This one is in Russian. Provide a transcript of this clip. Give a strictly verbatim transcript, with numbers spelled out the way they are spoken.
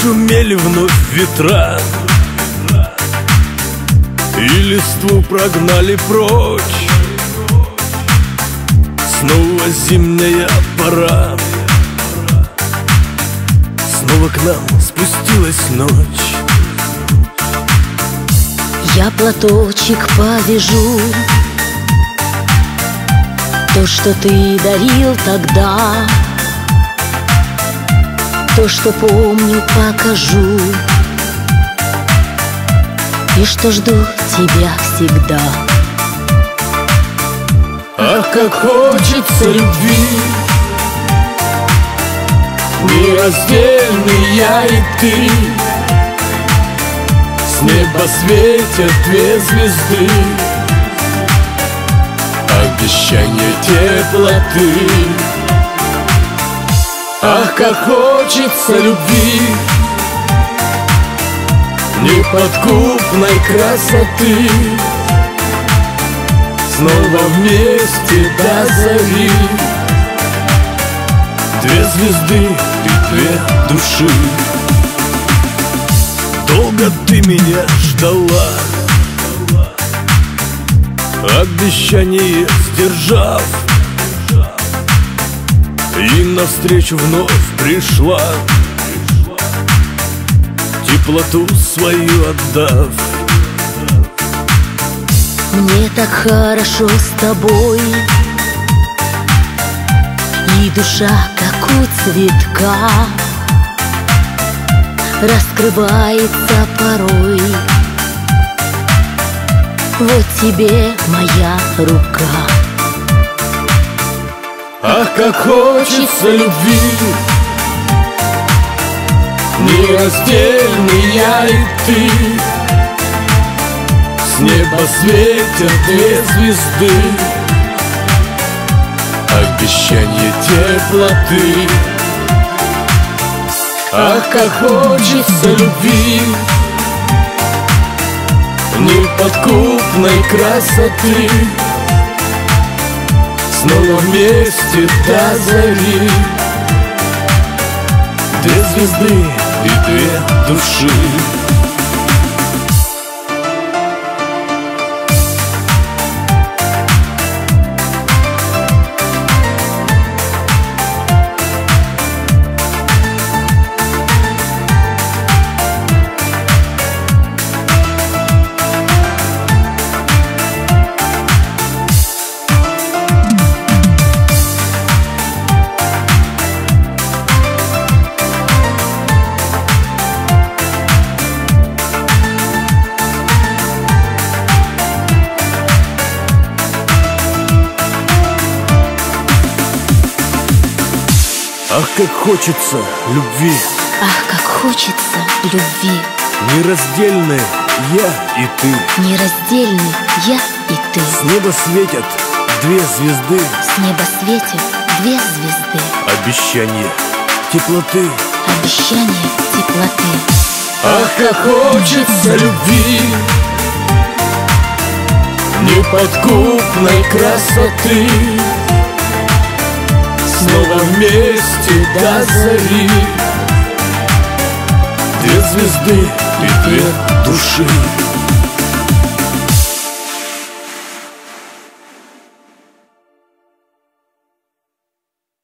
Зашумели вновь ветра, и листву прогнали прочь. Снова зимняя пора, снова к нам спустилась ночь. Я платочек повяжу, то, что ты дарил тогда, то, что помню, покажу, и что жду тебя всегда. Ах, как хочется любви, нераздельный я и ты. С неба светят две звезды, обещание теплоты. Ах, как хочется любви, неподкупной красоты. Снова вместе до зари, две звезды и две души. Долго ты меня ждала, обещание сдержав, и навстречу вновь пришла, теплоту свою отдав. Мне так хорошо с тобой, и душа, как у цветка, раскрывается порой. Вот тебе моя рука. Ах, как хочется любви, нераздельный я и ты. С неба светят две звезды, обещание теплоты. Ах, как хочется любви, неподкупной красоты. Снова вместе до зари, две звезды и две души. Ах, как хочется любви, ах, как хочется любви, нераздельные я и ты. Нераздельный я и ты. С неба светят две звезды, с неба светят две звезды, обещание теплоты. Обещание теплоты. Ах, как хочется любви, неподкупной красоты. Снова вместе до зари, две звезды и две души.